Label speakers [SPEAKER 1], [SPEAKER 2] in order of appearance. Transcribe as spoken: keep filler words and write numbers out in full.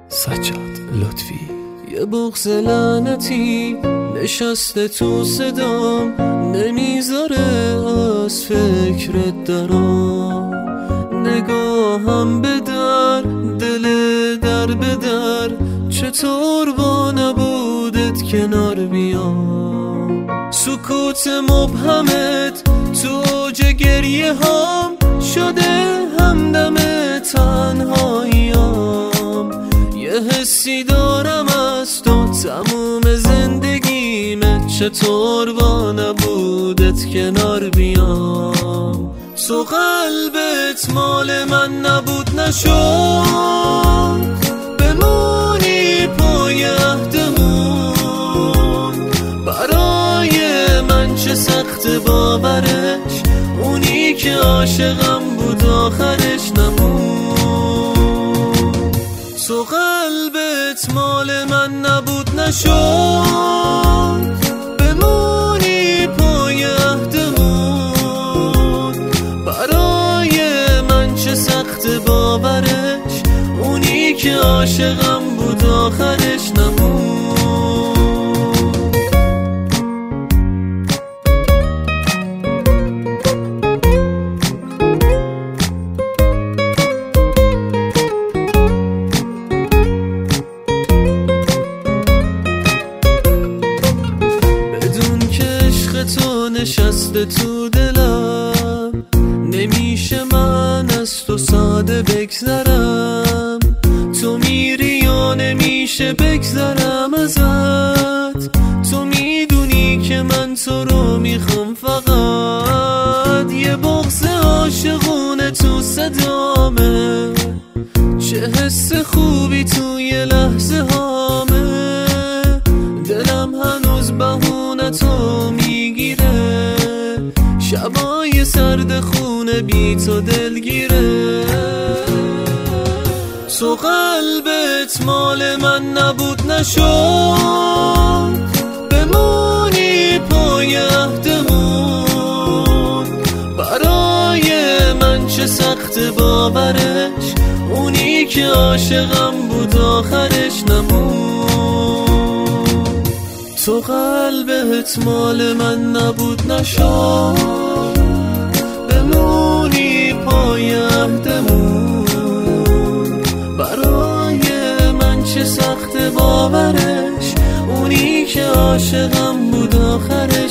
[SPEAKER 1] سجاد لطفی. یه بغض لعنتی نشسته تو صدام، نمیذاره از فکرت درام. نگاهم به در، دل در به در، چطور با نبودت کنار بیام. سکوت مبهمت تو اوج گریه هام، شده همدم تنهاییام. یه حسی دارم از تو تموم زندگیمه، چطور با نبودت کنار بیام. تو قلبت مال من نبود نشد، بمونی پای عهدمون. برای من چه سخت باورش، اونی که عاشقم بود آخرش نمون. تو قلبت مال من نبود نشد، بمونی پای عهدمون. برای من چه سخت باورش، اونی که عاشقم بود آخرش نمون. تو نشسته تو دلم، نمیشه من از تو ساده بگذرم. تو میری یا نمیشه بگذرم ازت. تو میدونی که من تو رو میخوام، فقط یه بغض عاشقونه تو صدامه. چه حس خوبی توی لحظه هامه، دلم هنوز بهونه تو میگیره. شبای سرد خونه بی تو دلگیره. تو قلبت مال من نبود نشد، بمونی پای عهدمون. برای من چه سخت باورش، اونی که عاشقم بود آخرش نمون. تو قلبت مال من نبود نشد، بمونی پای عهدمون. برای من چه سخت باورش، اونی که عاشقم بود آخرش